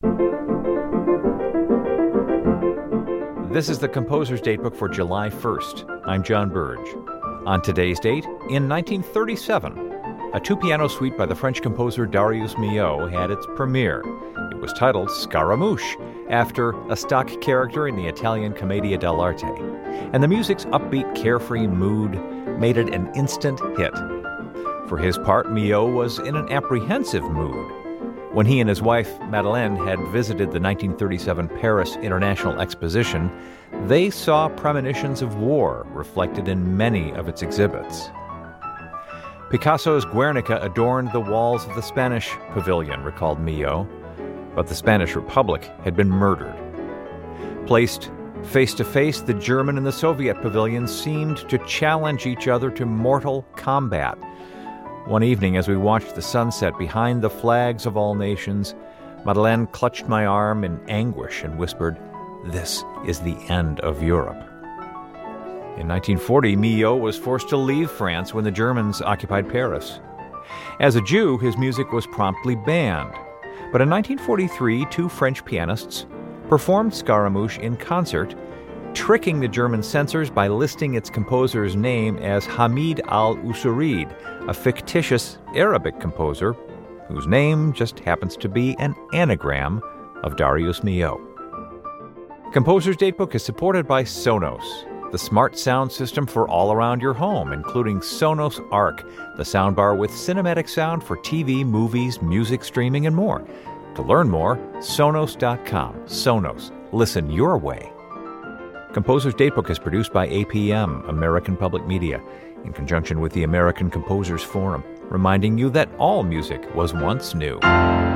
This is the Composer's Datebook for July 1st. I'm John Burge. On today's date, in 1937, a two-piano suite by the French composer Darius Milhaud had its premiere. It was titled Scaramouche, after a stock character in the Italian Commedia dell'arte. And the music's upbeat, carefree mood made it an instant hit. For his part, Milhaud was in an apprehensive mood. When he and his wife, Madeleine, had visited the 1937 Paris International Exposition, they saw premonitions of war reflected in many of its exhibits. Picasso's Guernica adorned the walls of the Spanish pavilion, recalled Milhaud, but the Spanish Republic had been murdered. Placed face to face, the German and the Soviet pavilions seemed to challenge each other to mortal combat. One evening, as we watched the sunset behind the flags of all nations, Madeleine clutched my arm in anguish and whispered, "This is the end of Europe." In 1940, Milhaud was forced to leave France when the Germans occupied Paris. As a Jew, his music was promptly banned. But in 1943, two French pianists performed Scaramouche in concert, tricking the German censors by listing its composer's name as Hamid al-Usurid, a fictitious Arabic composer whose name just happens to be an anagram of Darius Milhaud. Composer's Datebook is supported by Sonos, the smart sound system for all around your home, including Sonos Arc, the soundbar with cinematic sound for TV, movies, music streaming, and more. To learn more, Sonos.com. Sonos. Listen your way. Composer's Datebook is produced by APM, American Public Media, in conjunction with the American Composers Forum, reminding you that all music was once new.